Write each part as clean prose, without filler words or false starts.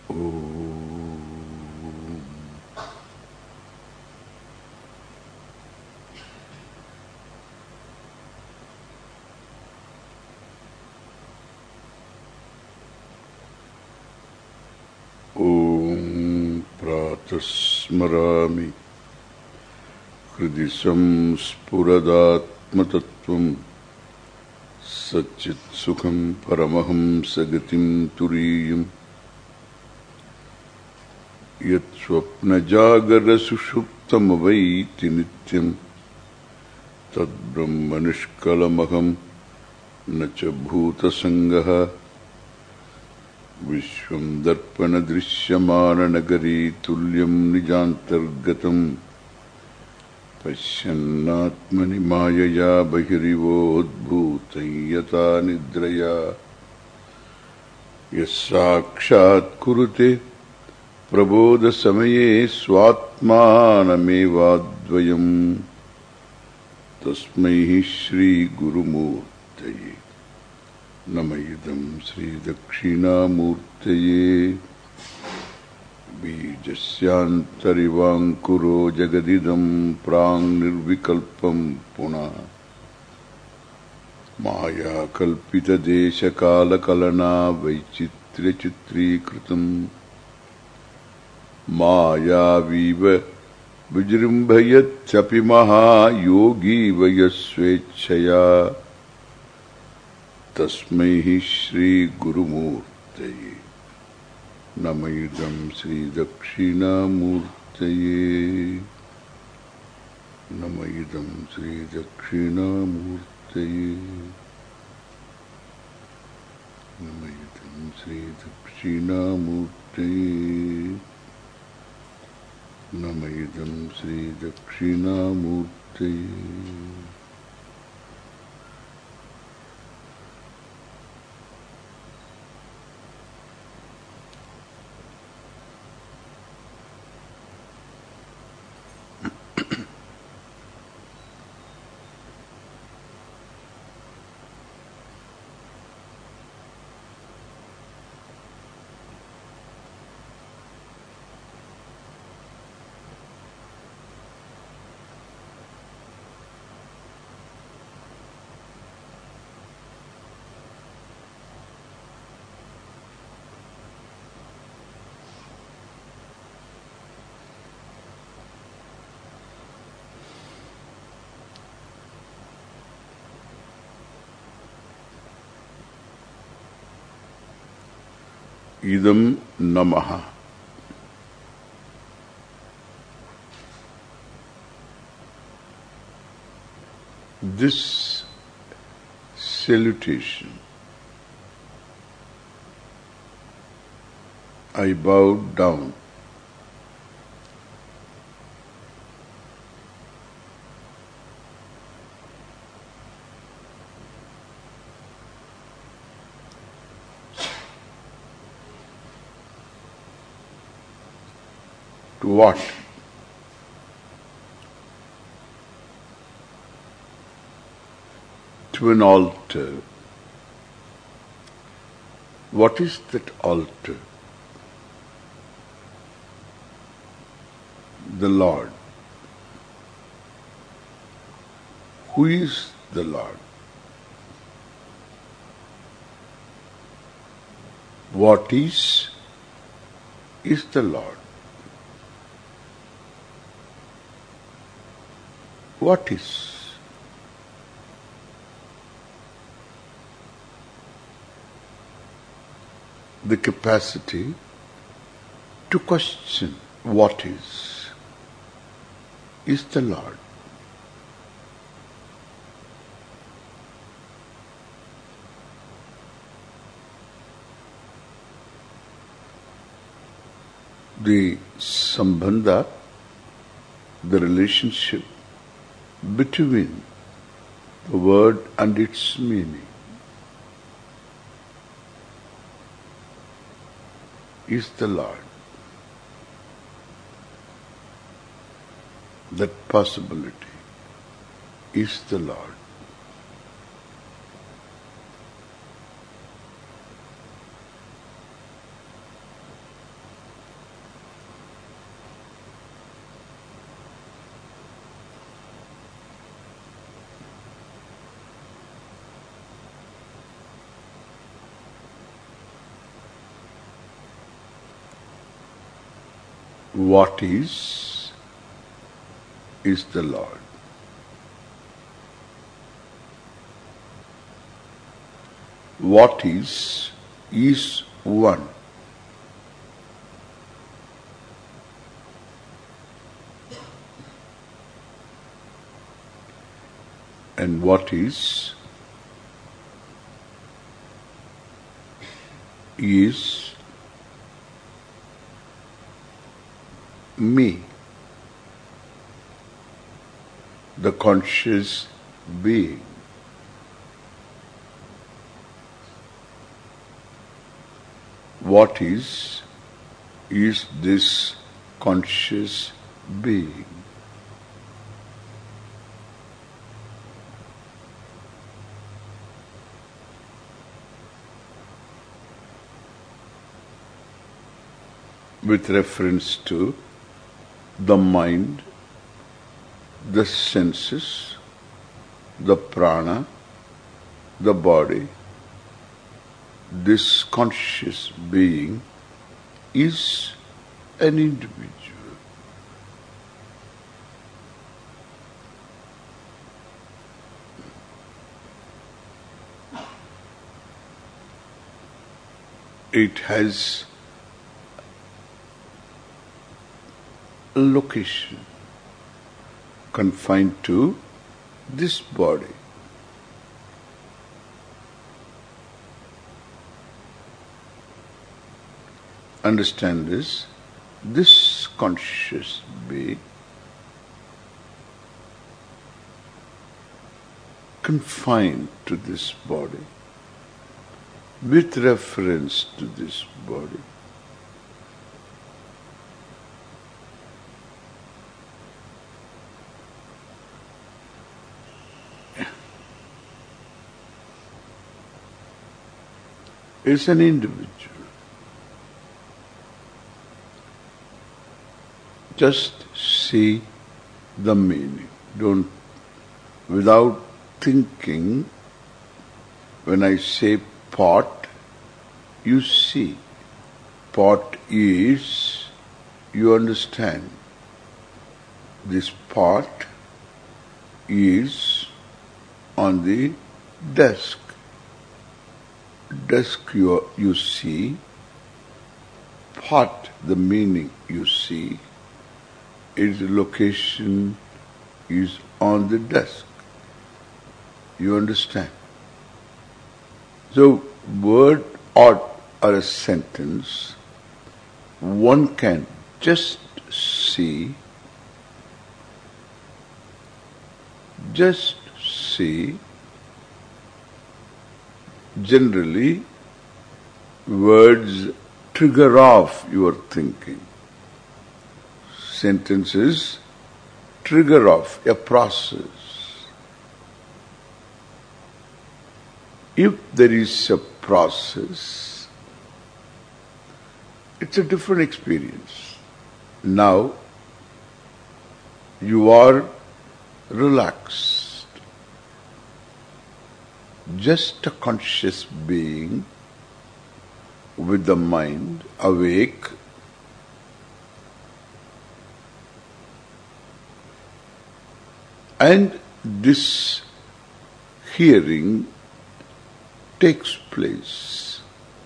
Om Pratasmarami Hridi Samspuradatmatattvam Satchit Sukham Paramaham Sagatim Turiyam Yat Swapna Jagara Sushuptam Avaiti Nityam Tad Brahma Nishkalamaham Nacha Bhuta Sangaha Vishwam Darpana Drishyamana Nagari Tulyam Nijantargatam Pashyannatmani Mayaya Bahirivodbhutam Yata Nidraya Yasakshat Kurute Prabodha Samaye Swatmanamevadvayam Tasmai Shri Gurumurtaye Namayidam Sri Dakshinamurtaye Bijasyantarivangkuro Jagadidam Prang Nirvikalpam Puna Maya Kalpita Desha Kala Kalana Vaichitra Chitri Kritam Maya Viva Vijrimbhayat Chapi Maha Yogi Vayasvechaya Tasmai Shri Gurumurtaye Namayidam Sri Dakshinamurtaye Namayidam Sri Dakshinamurtaye Namayidam Sri Dakshinamurtaye Namayidam Sri Dakshinamurtaye Idam Namaha. This salutation I bowed down to what? To an altar. What is that altar? The Lord. Who is the Lord? What is the Lord? What is? The capacity to question what is the Lord. The sambandha, the relationship between the word and its meaning is the Lord. That possibility is the Lord. What is the Lord. What is one. And what is me, the conscious being. What is this conscious being? With reference to the mind, the senses, the prana, the body, this conscious being is an individual. It has a location confined to this body. Understand this conscious being confined to this body, with reference to this body. Is an individual. Just see the meaning. Don't, without thinking, when I say pot, you see. Pot is, you understand. This pot is on the desk. Desk you see, pot, the meaning you see, its location is on the desk. You understand? So, word or a sentence, one can just see, generally, words trigger off your thinking. Sentences trigger off a process. If there is a process, it's a different experience. Now, you are relaxed. Just a conscious being with the mind awake, and this hearing takes place.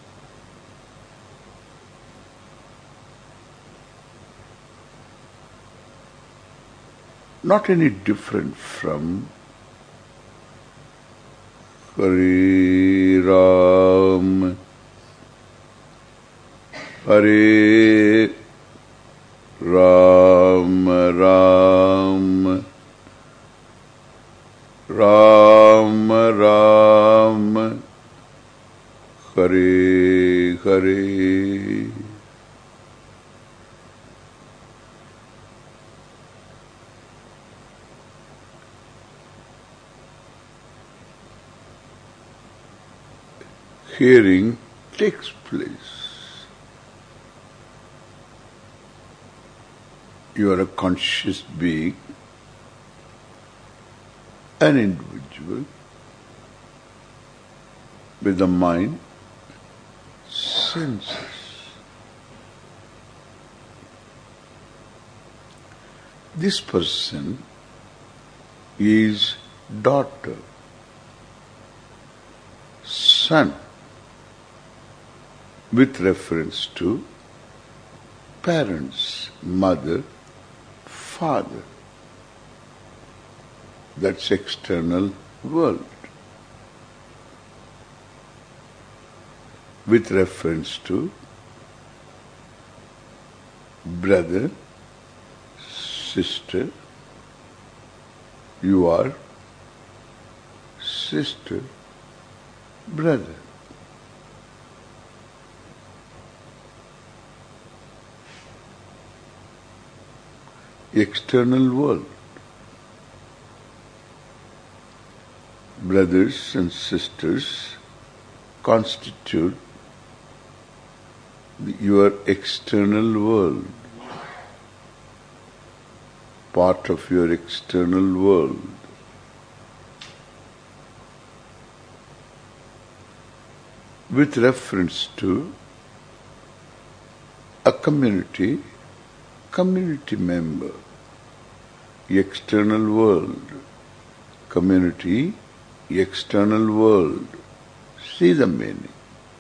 Not any different from Hare Ram, Hare Ram, Ram, Ram, Ram, Hare Hare. Hearing takes place. You are a conscious being, an individual, with the mind, senses. This person is daughter, son, with reference to parents, mother, father. That's external world. With reference to brother, sister, you are sister, brother. External world. Brothers and sisters constitute your external world, part of your external world. With reference to a community member, external world, community, external world. See the meaning.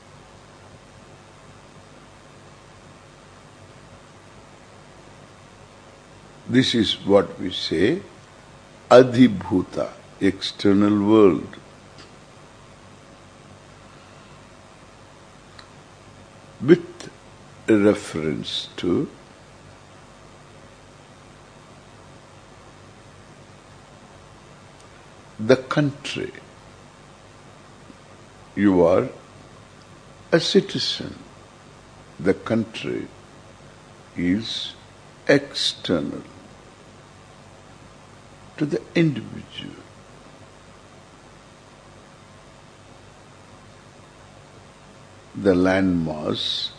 This is what we say, adhibhuta, external world. With reference to the country, you are a citizen. The country is external to the individual. The landmass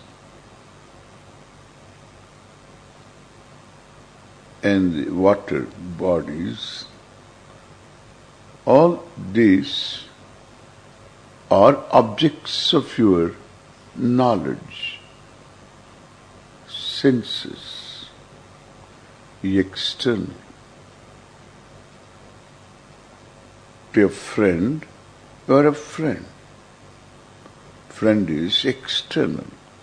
and the water bodies, all these are objects of your knowledge, senses, external. To a friend, you are a friend. Friend is external.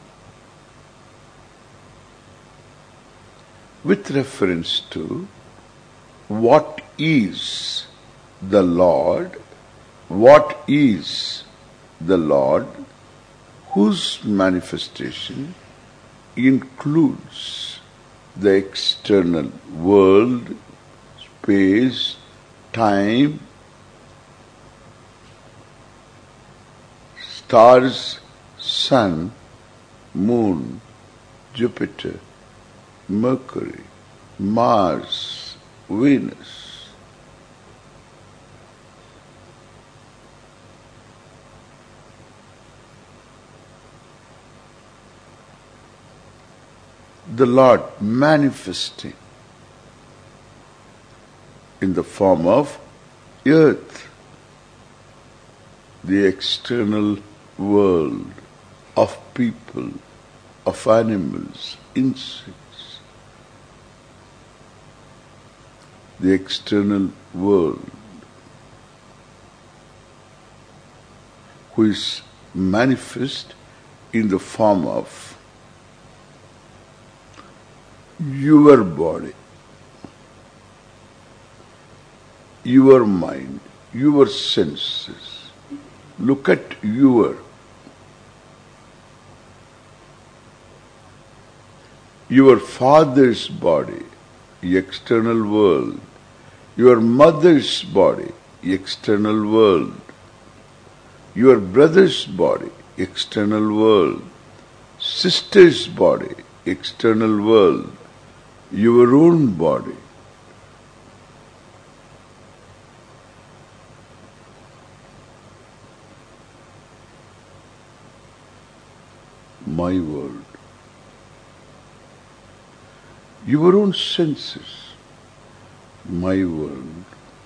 With reference to what is the Lord, whose manifestation includes the external world, space, time, stars, sun, moon, Jupiter, Mercury, Mars, Venus. The Lord manifesting in the form of earth, the external world of people, of animals, insects, the external world, who is manifest in the form of your body, your mind, your senses. Look at your father's body, external world, your mother's body, external world, your brother's body, external world, sister's body, external world, your own body. My world. Your own senses, my world.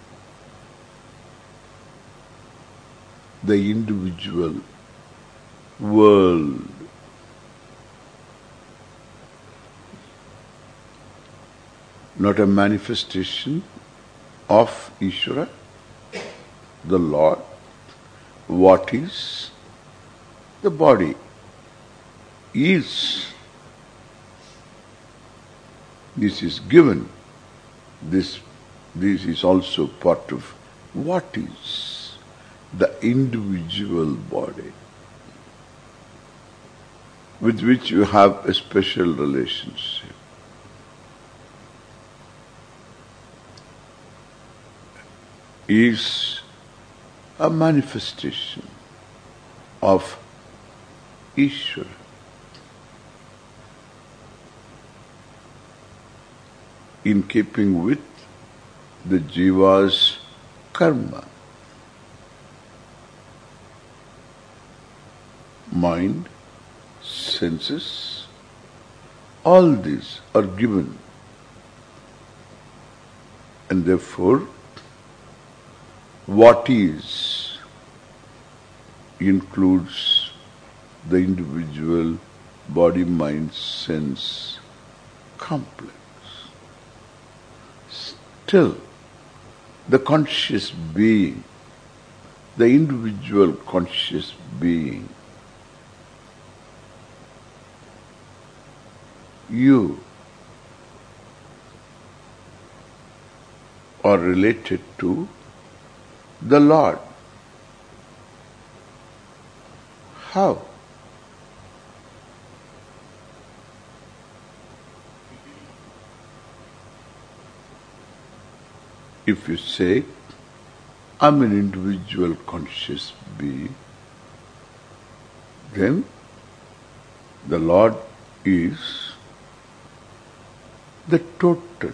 The individual world. not a manifestation of Ishvara, the Lord. What is the body is. This is given. This is also part of what is the individual body with which you have a special relationship. Is a manifestation of Ishvara. In keeping with the jiva's karma. Mind, senses, all these are given. And therefore, what is includes the individual body, mind, sense complex. Still, the conscious being, the individual conscious being, you are related to the Lord. How? If you say, I'm an individual conscious being, then the Lord is the total.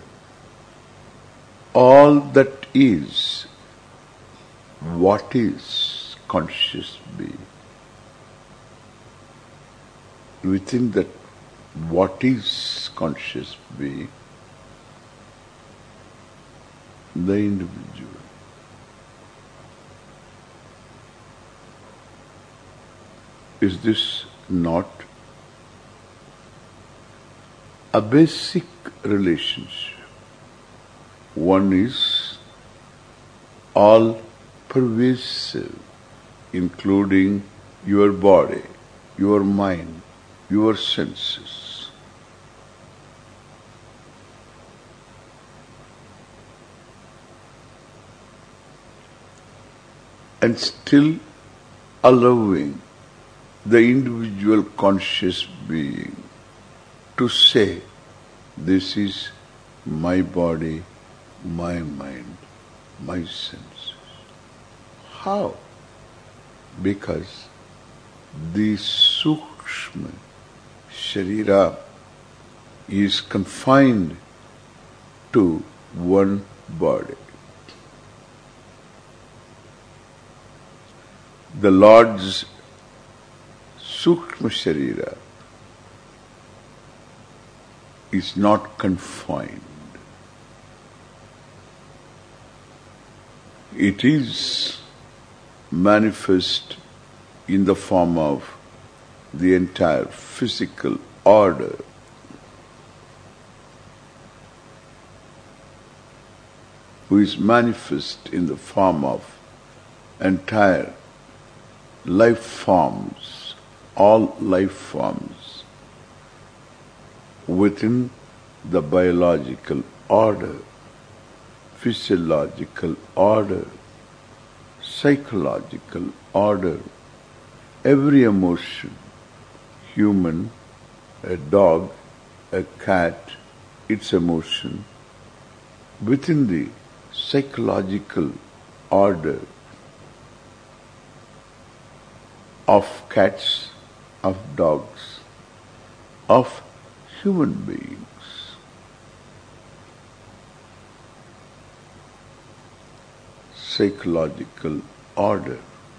All that is, what is conscious being. Within that what is conscious being, the individual. Is this not a basic relationship? One is all pervasive, including your body, your mind, your senses. And still allowing the individual conscious being to say, this is my body, my mind, my senses. How? Because the sukshma sharira is confined to one body. The Lord's sukshma sharira is not confined. It is manifest in the form of the entire physical order. Who is manifest in the form of entire life forms, all life forms within the biological order, physiological order, psychological order. Every emotion, human, a dog, a cat, its emotion, within the psychological order of cats, of dogs, of human beings. Psychological order.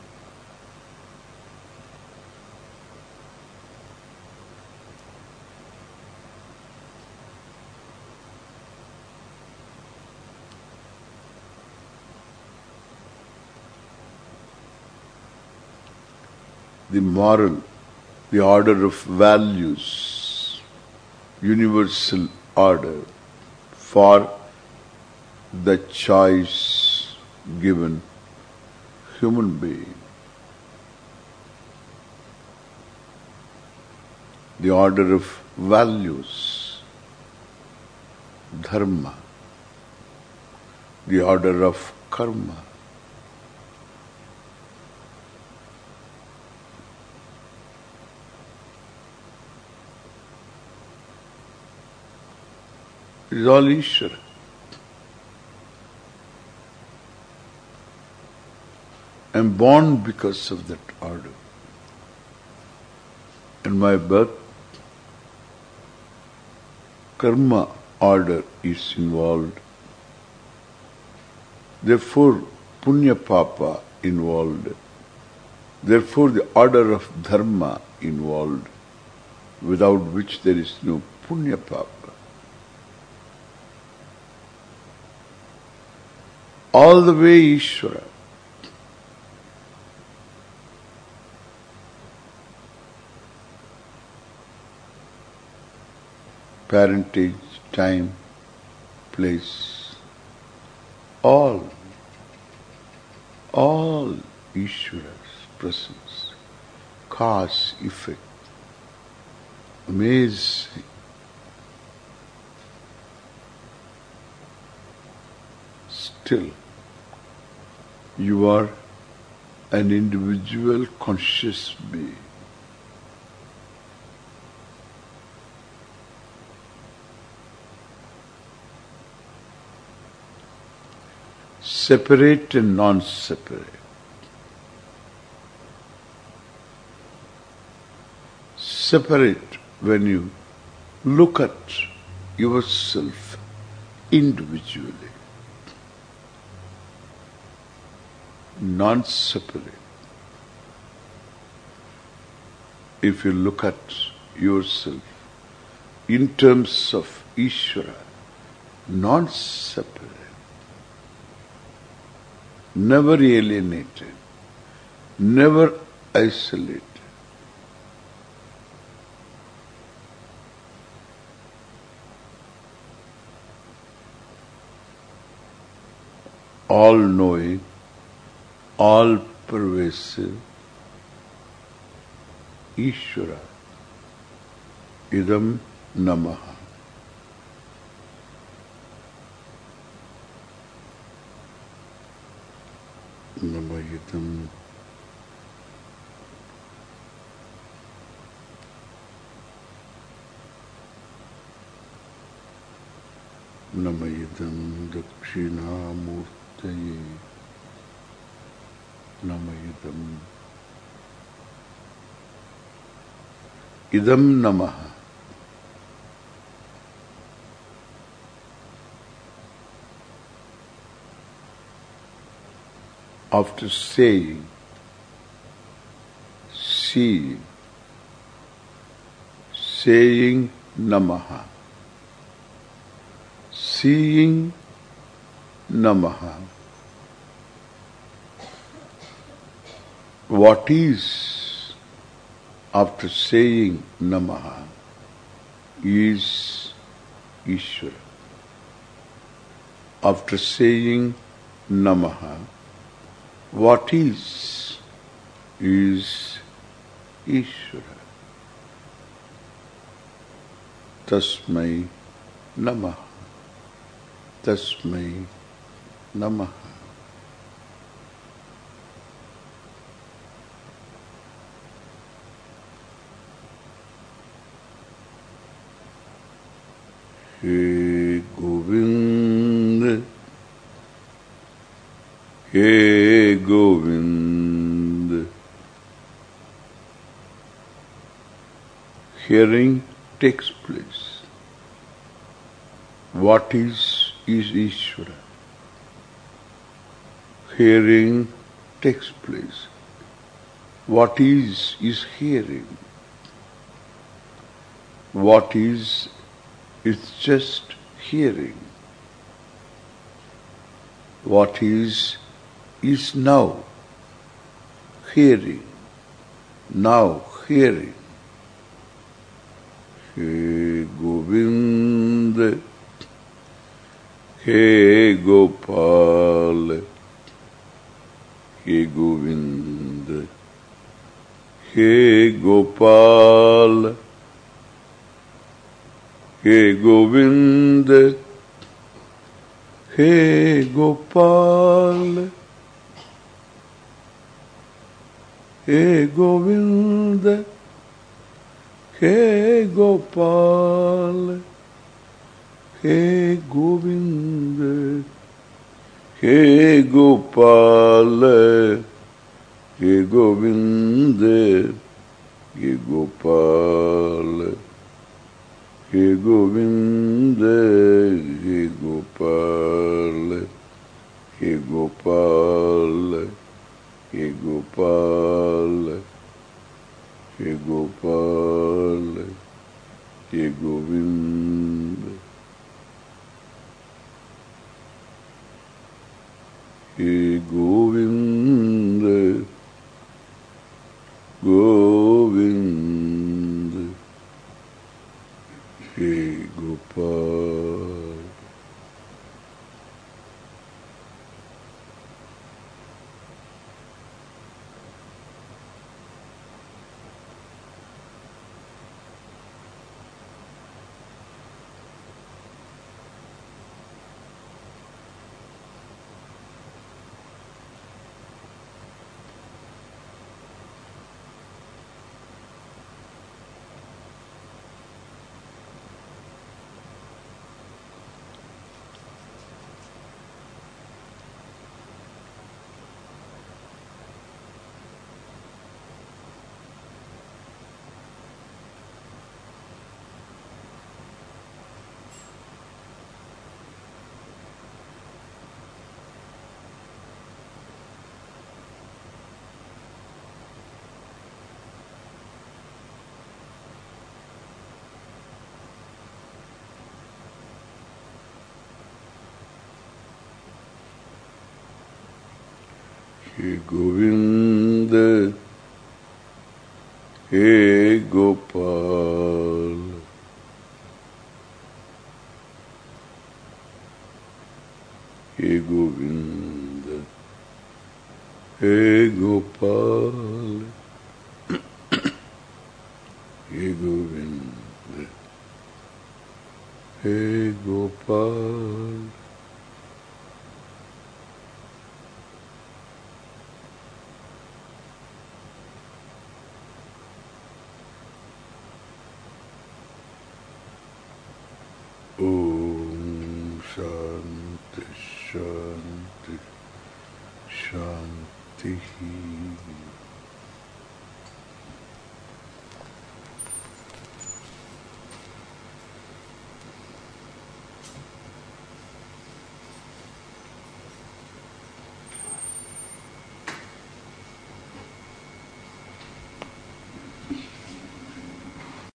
The moral, the order of values, universal order for the choice given human being. The order of values, dharma, the order of karma. It is all Ishvara. I am born because of that order. In my birth, karma order is involved. Therefore, punya papa involved. Therefore, the order of dharma involved, without which there is no punya papa. All the way Ishvara. Parentage, time, place, all Ishvara's presence, cause, effect, amazing. Still, you are an individual conscious being. Separate and non-separate. Separate when you look at yourself individually. Non-separate. If you look at yourself in terms of Ishvara, non-separate. Never alienated, never isolated. All knowing, all pervasive, Ishvara, idam namaha. Namayidam Namayidam Dakshinamurtaye Namayidam Idam Namaha. After saying, seeing, saying Namaha, seeing Namaha, what is after saying Namaha is Ishvara. After saying Namaha, what is Ishvara. Tasmai Namaha. Tasmai Namaha. He Govind, He Govind. Hearing takes place. What is Ishvara. Hearing takes place. What is hearing. What is, it's just hearing. What is now hearing. Now hearing. He Govind, hey Gopal hey Govind hey Gopal hey Govind hey Gopal hey Govind hey Gopal hey Govind hey Gopal hey Govind hey Gopal hey Govind hey Gopal hey Gopal hey Gopal hey Gopal hey Govind hey Govind Govind hey Gopal hey Govind hey Gopal hey Govind hey Gopal hey Govind hey Gopal Om Shanti Shanti Shanti